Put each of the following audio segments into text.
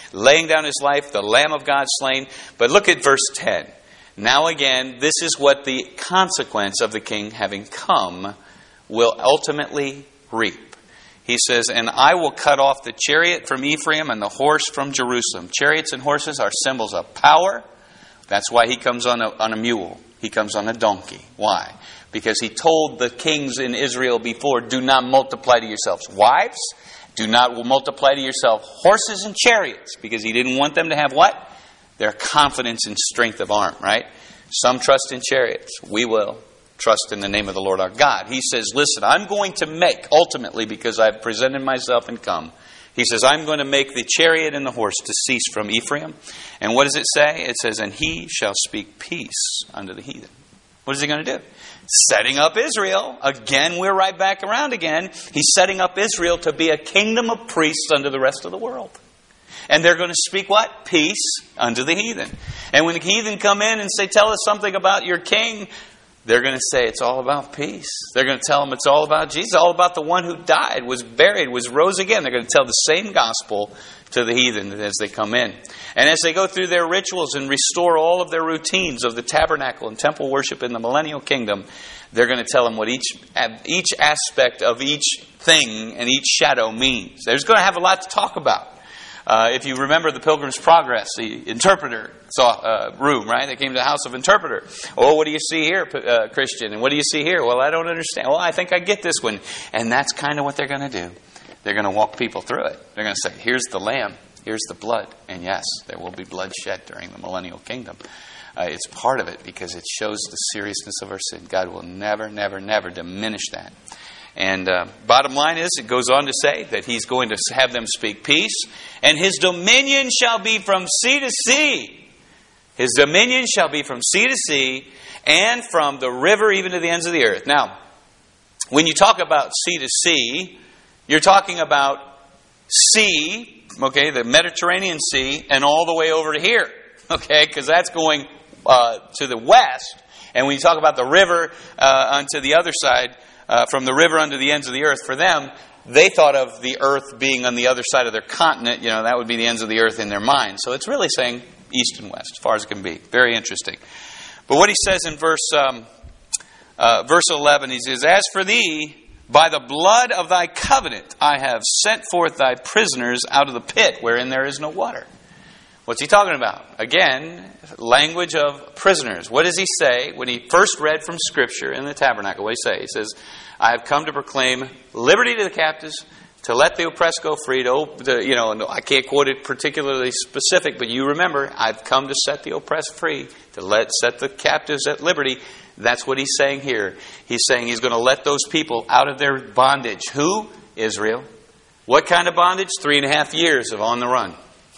laying down his life, the Lamb of God slain. But look at verse 10. Now again, this is what the consequence of the king having come will ultimately reap. He says, and I will cut off the chariot from Ephraim and the horse from Jerusalem. Chariots and horses are symbols of power. That's why he comes on a mule. He comes on a donkey. Why? Because he told the kings in Israel before, do not multiply to yourselves wives. Do not multiply to yourself horses and chariots. Because he didn't want them to have what? Their confidence and strength of arm, right? Some trust in chariots. We will trust in the name of the Lord our God. He says, listen, I'm going to make, ultimately, because I've presented myself and come, he says, I'm going to make the chariot and the horse to cease from Ephraim. And what does it say? It says, and he shall speak peace unto the heathen. What is he going to do? Setting up Israel. Again, we're right back around again. He's setting up Israel to be a kingdom of priests unto the rest of the world. And they're going to speak what? Peace unto the heathen. And when the heathen come in and say, tell us something about your king, they're going to say it's all about peace. They're going to tell them it's all about Jesus, all about the one who died, was buried, was rose again. They're going to tell the same gospel to the heathen as they come in. And as they go through their rituals and restore all of their routines of the tabernacle and temple worship in the millennial kingdom, they're going to tell them what each aspect of each thing and each shadow means. There's going to have a lot to talk about. If you remember the Pilgrim's Progress, the interpreter room, right? They came to the house of interpreter. Oh, what do you see here, Christian? And what do you see here? Well, I don't understand. Well, I think I get this one. And that's kind of what they're going to do. They're going to walk people through it. They're going to say, here's the lamb, here's the blood. And yes, there will be blood shed during the millennial kingdom. It's part of it because it shows the seriousness of our sin. God will never, never, never diminish that. And bottom line is, it goes on to say that he's going to have them speak peace. And his dominion shall be from sea to sea. His dominion shall be from sea to sea and from the river even to the ends of the earth. Now, when you talk about sea to sea, you're talking about sea, okay, the Mediterranean Sea, and all the way over to here, okay, because that's going to the west. And when you talk about the river onto the other side, from the river unto the ends of the earth, for them, they thought of the earth being on the other side of their continent. You know, that would be the ends of the earth in their mind. So it's really saying east and west, as far as it can be. Very interesting. But what he says in verse 11, he says, as for thee, by the blood of thy covenant, I have sent forth thy prisoners out of the pit wherein there is no water. What's he talking about? Again, language of prisoners. What does he say when he first read from Scripture in the tabernacle? What does he say? He says, I have come to proclaim liberty to the captives, to let the oppressed go free. I can't quote it particularly specific, but you remember, I've come to set the oppressed free, to set the captives at liberty. That's what he's saying here. He's saying he's going to let those people out of their bondage. Who? Israel. What kind of bondage? 3.5 years of on the run.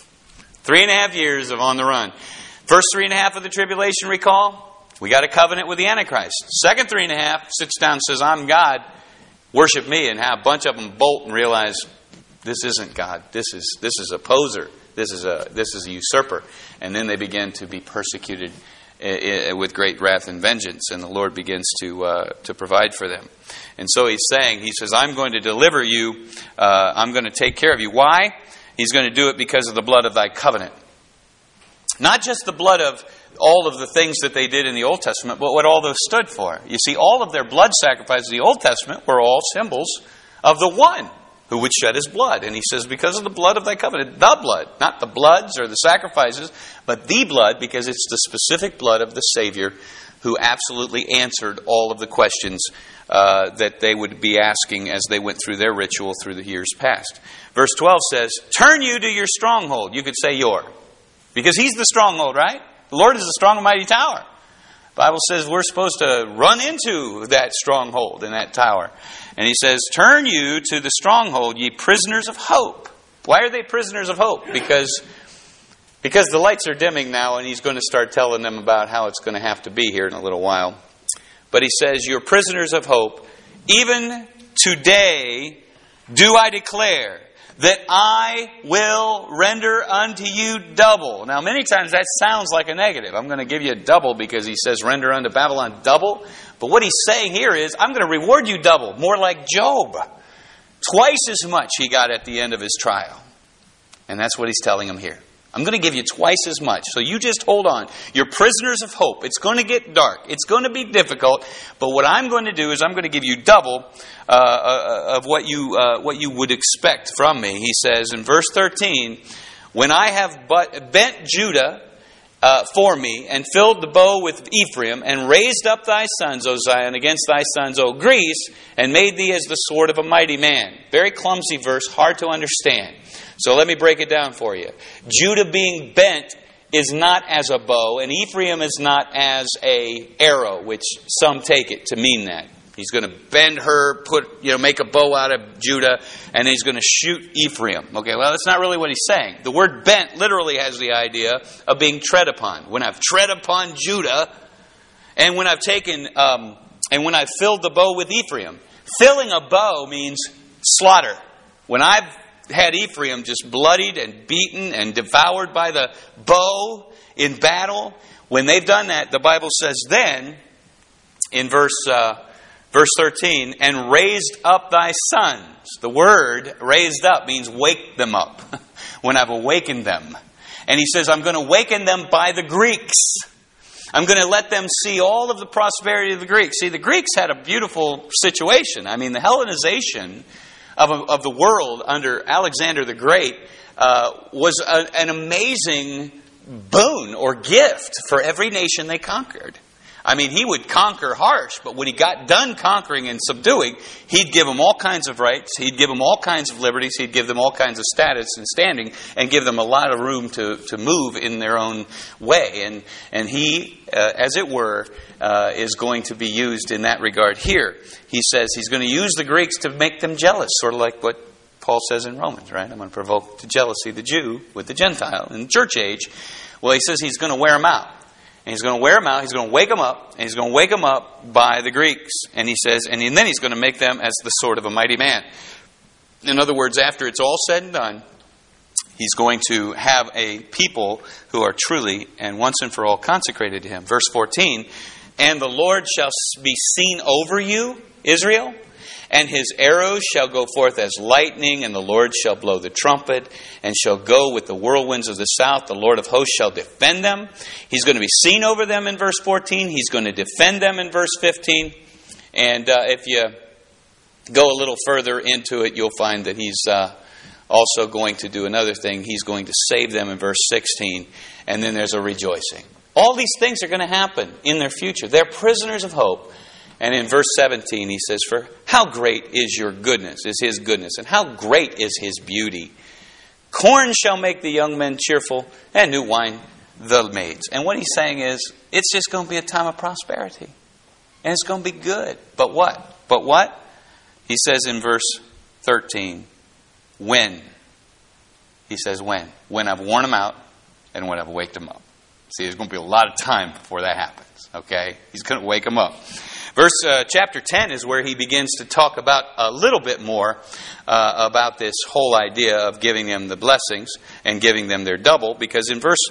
3.5 years of on the run. First 3.5 of the tribulation, recall? We got a covenant with the Antichrist. Second 3.5 sits down and says, I'm God, worship me. And have a bunch of them bolt and realize this isn't God. This is a poser. This is a usurper. And then they begin to be persecuted with great wrath and vengeance. And the Lord begins to provide for them. And so he says, I'm going to deliver you. I'm going to take care of you. Why? He's going to do it because of the blood of thy covenant. Not just the blood of all of the things that they did in the Old Testament, but what all those stood for. You see, all of their blood sacrifices in the Old Testament were all symbols of the one who would shed his blood. And he says, because of the blood of thy covenant, the blood, not the bloods or the sacrifices, but the blood, because it's the specific blood of the Savior who absolutely answered all of the questions that they would be asking as they went through their ritual through the years past. Verse 12 says, turn you to your stronghold. You could say your. Because he's the stronghold, right? The Lord is a strong and mighty tower. The Bible says we're supposed to run into that stronghold in that tower. And he says, turn you to the stronghold, ye prisoners of hope. Why are they prisoners of hope? Because the lights are dimming now, and he's going to start telling them about how it's going to have to be here in a little while. But he says, you're prisoners of hope. Even today do I declare that I will render unto you double. Now, many times that sounds like a negative. I'm going to give you a double because he says render unto Babylon double. But what he's saying here is, I'm going to reward you double. More like Job. Twice as much he got at the end of his trial. And that's what he's telling them here. I'm going to give you twice as much. So you just hold on. You're prisoners of hope. It's going to get dark. It's going to be difficult. But what I'm going to do is I'm going to give you double of what you would expect from me. He says in verse 13, when I have bent Judah for me, and filled the bow with Ephraim, and raised up thy sons, O Zion, against thy sons, O Greece, and made thee as the sword of a mighty man. Very clumsy verse, hard to understand. So let me break it down for you. Judah being bent is not as a bow, and Ephraim is not as a arrow, which some take it to mean that. He's going to bend her, make a bow out of Judah, and he's going to shoot Ephraim. Okay, well, that's not really what he's saying. The word bent literally has the idea of being tread upon. When I've tread upon Judah, and when I've when I've filled the bow with Ephraim. Filling a bow means slaughter. When I've had Ephraim just bloodied and beaten and devoured by the bow in battle, when they've done that, the Bible says then, in verse 13, and raised up thy sons. The word raised up means wake them up. When I've awakened them. And he says, I'm going to awaken them by the Greeks. I'm going to let them see all of the prosperity of the Greeks. See, the Greeks had a beautiful situation. I mean, the Hellenization of the world under Alexander the Great was an amazing boon or gift for every nation they conquered. I mean, he would conquer harsh, but when he got done conquering and subduing, he'd give them all kinds of rights, he'd give them all kinds of liberties, he'd give them all kinds of status and standing, and give them a lot of room to move in their own way. And he, as it were, is going to be used in that regard here. He says he's going to use the Greeks to make them jealous, sort of like what Paul says in Romans, right? I'm going to provoke to jealousy the Jew with the Gentile in the church age. Well, he says he's going to wear them out. And he's going to wear them out, he's going to wake them up, and he's going to wake them up by the Greeks. And he says, and then he's going to make them as the sword of a mighty man. In other words, after it's all said and done, he's going to have a people who are truly and once and for all consecrated to him. Verse 14, and the Lord shall be seen over you, Israel, and his arrows shall go forth as lightning, and the Lord shall blow the trumpet, and shall go with the whirlwinds of the south. The Lord of hosts shall defend them. He's going to be seen over them in verse 14. He's going to defend them in verse 15. And if you go a little further into it, you'll find that he's also going to do another thing. He's going to save them in verse 16. And then there's a rejoicing. All these things are going to happen in their future. They're prisoners of hope. And in verse 17 he says, for how great is your goodness, is his goodness, and how great is his beauty. Corn shall make the young men cheerful, and new wine the maids. And what he's saying is, it's just going to be a time of prosperity. And it's going to be good. But what? But what? He says in verse 13, when? He says when? When I've worn them out, and when I've waked them up. See, there's going to be a lot of time before that happens. Okay? He's going to wake them up. Chapter 10 is where he begins to talk about a little bit more about this whole idea of giving them the blessings and giving them their double. Because in verse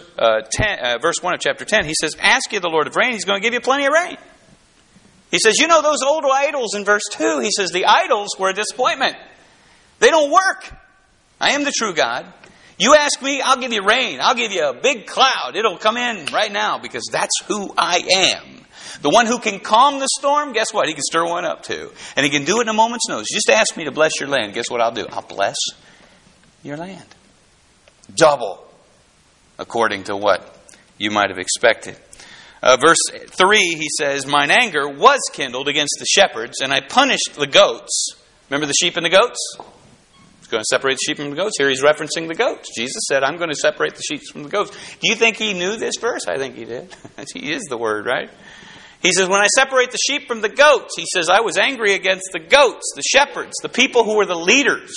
1 of chapter 10, he says, ask you the Lord of rain, he's going to give you plenty of rain. He says, you know those old idols in verse 2, he says, the idols were a disappointment. They don't work. I am the true God. You ask me, I'll give you rain. I'll give you a big cloud. It'll come in right now because that's who I am. The one who can calm the storm, guess what? He can stir one up too. And he can do it in a moment's notice. Just ask me to bless your land. Guess what I'll do? I'll bless your land. Double, according to what you might have expected. Verse 3, he says, mine anger was kindled against the shepherds, and I punished the goats. Remember the sheep and the goats? He's going to separate the sheep from the goats. Here he's referencing the goats. Jesus said, I'm going to separate the sheep from the goats. Do you think he knew this verse? I think he did. He is the word, right? He says, when I separate the sheep from the goats, he says, I was angry against the goats, the shepherds, the people who were the leaders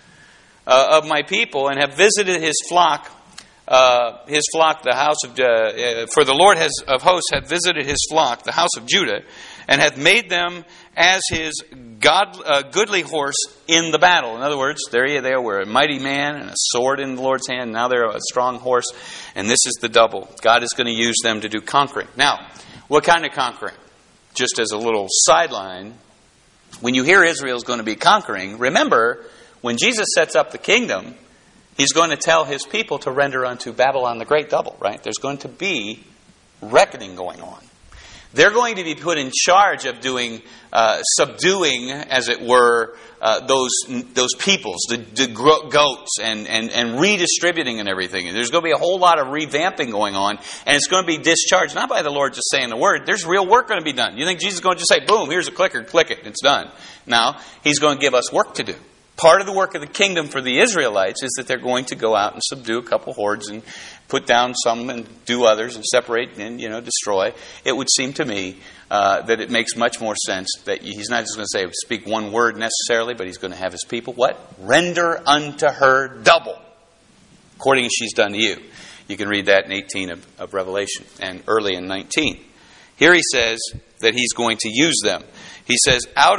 of my people, and have visited his flock, the house of, for the Lord of hosts hath visited his flock, the house of Judah, and hath made them as his goodly horse in the battle. In other words, there they were, a mighty man and a sword in the Lord's hand. Now they're a strong horse, and this is the double. God is going to use them to do conquering. Now, what kind of conquering? Just as a little sideline, when you hear Israel's going to be conquering, remember, when Jesus sets up the kingdom, He's going to tell his people to render unto Babylon the Great double, right? There's going to be reckoning going on. They're going to be put in charge of subduing, as it were, those peoples, the goats, and redistributing and everything. And there's going to be a whole lot of revamping going on, and it's going to be discharged, not by the Lord just saying the word. There's real work going to be done. You think Jesus is going to just say, boom, here's a clicker, click it, it's done. No, He's going to give us work to do. Part of the work of the kingdom for the Israelites is that they're going to go out and subdue a couple hordes and put down some and do others and separate and, destroy. It would seem to me that it makes much more sense that he's not just going to say, speak one word necessarily, but he's going to have his people, what? Render unto her double, according as she's done to you. You can read that in 18 of Revelation and early in 19. Here he says that he's going to use them. He says, out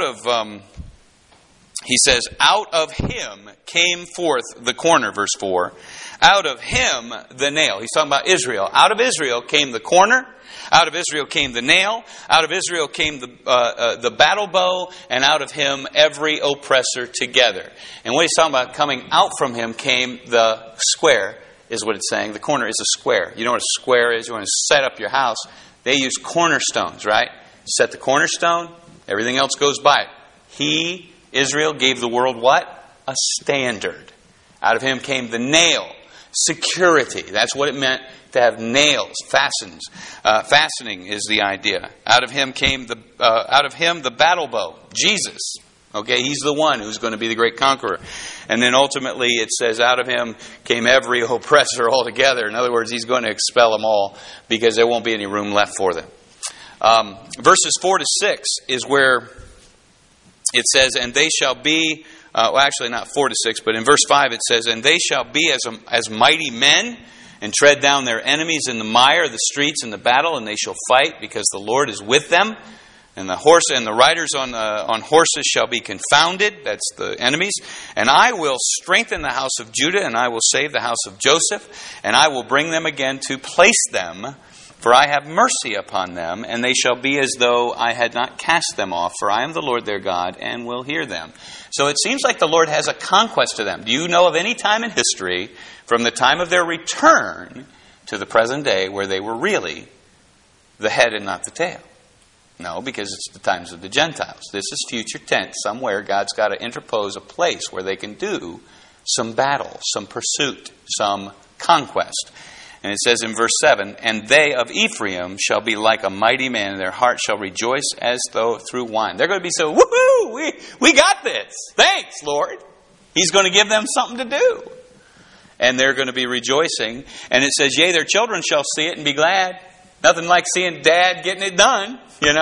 of him came forth the corner, verse 4. Out of him the nail. He's talking about Israel. Out of Israel came the corner. Out of Israel came the nail. Out of Israel came the battle bow. And out of him every oppressor together. And what he's talking about, coming out from him came the square, is what it's saying. The corner is a square. You know what a square is? You want to set up your house. They use cornerstones, right? Set the cornerstone. Everything else goes by it. Israel gave the world what? A standard. Out of him came the nail. Security. That's what it meant to have nails, fastening is the idea. Out of him the battle bow. Jesus. Okay, he's the one who's going to be the great conqueror. And then ultimately it says out of him came every oppressor altogether. In other words, he's going to expel them all because there won't be any room left for them. Verses 4 to 6 is where it says, and they shall be, actually not 4 to 6, but in verse 5 it says, and they shall be as mighty men, and tread down their enemies in the mire, the streets, in the battle, and they shall fight, because the Lord is with them. And the horse and the riders on horses shall be confounded. That's the enemies. And I will strengthen the house of Judah, and I will save the house of Joseph, and I will bring them again to place them. For I have mercy upon them, and they shall be as though I had not cast them off. For I am the Lord their God, and will hear them. So it seems like the Lord has a conquest to them. Do you know of any time in history, from the time of their return to the present day, where they were really the head and not the tail? No, because it's the times of the Gentiles. This is future tense. Somewhere God's got to interpose a place where they can do some battle, some pursuit, some conquest. And it says in verse 7, and they of Ephraim shall be like a mighty man, and their heart shall rejoice as though through wine. They're going to be so, woohoo, we got this. Thanks, Lord. He's going to give them something to do. And they're going to be rejoicing. And it says, yea, their children shall see it and be glad. Nothing like seeing Dad getting it done,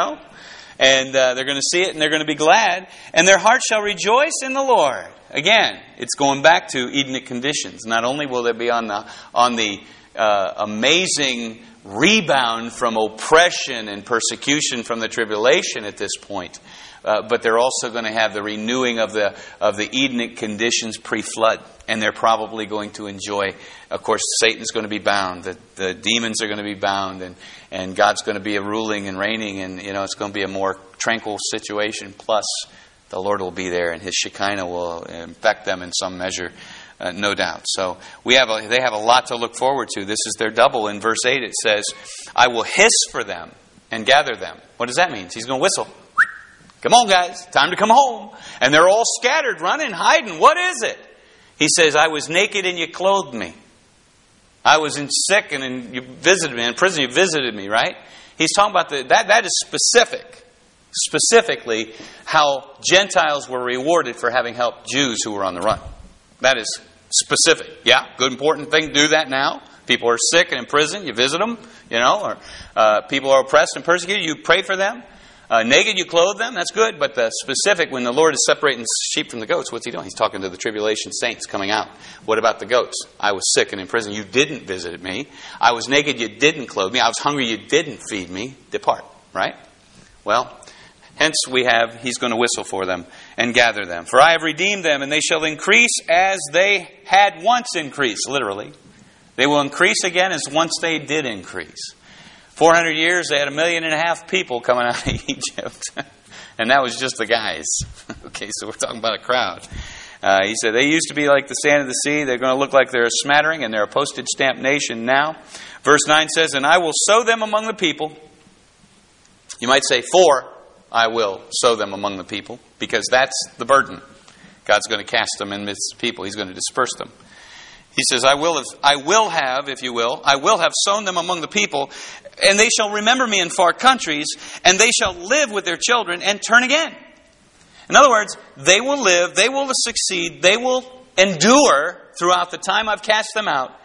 And they're going to see it and they're going to be glad. And their heart shall rejoice in the Lord. Again, it's going back to Edenic conditions. Not only will they be on the amazing rebound from oppression and persecution from the tribulation at this point, but they're also going to have the renewing of the Edenic conditions pre-flood, and they're probably going to enjoy. Of course, Satan's going to be bound, the demons are going to be bound, and God's going to be ruling and reigning, and it's going to be a more tranquil situation. Plus, the Lord will be there, and His Shekinah will infect them in some measure. No doubt. So they have a lot to look forward to. This is their double. In verse 8 it says, I will hiss for them and gather them. What does that mean? He's going to whistle. Come on, guys. Time to come home. And they're all scattered, running, hiding. What is it? He says, I was naked and you clothed me. I was sick and you visited me. In prison you visited me, right? He's talking about that is specific. Specifically how Gentiles were rewarded for having helped Jews who were on the run. That is specific. Yeah, good important thing to do that now. People are sick and in prison, you visit them, or people are oppressed and persecuted, you pray for them. Naked, you clothe them, that's good. But the specific, when the Lord is separating sheep from the goats, what's He doing? He's talking to the tribulation saints coming out. What about the goats? I was sick and in prison, you didn't visit me. I was naked, you didn't clothe me. I was hungry, you didn't feed me. Depart, right? Well, hence He's going to whistle for them and gather them. For I have redeemed them, and they shall increase as they had once increased. Literally. They will increase again as once they did increase. 400 years, they had 1.5 million people coming out of Egypt. And that was just the guys. Okay, so we're talking about a crowd. He said, they used to be like the sand of the sea. They're going to look like they're a smattering, and they're a postage stamp nation now. Verse 9 says, and I will sow them among the people. You might say, for I will sow them among the people, because that's the burden. God's going to cast them in midst of people. He's going to disperse them. He says, I will have, if you will, I will have sown them among the people, and they shall remember me in far countries, and they shall live with their children and turn again. In other words, they will live, they will succeed, they will endure throughout the time I've cast them out,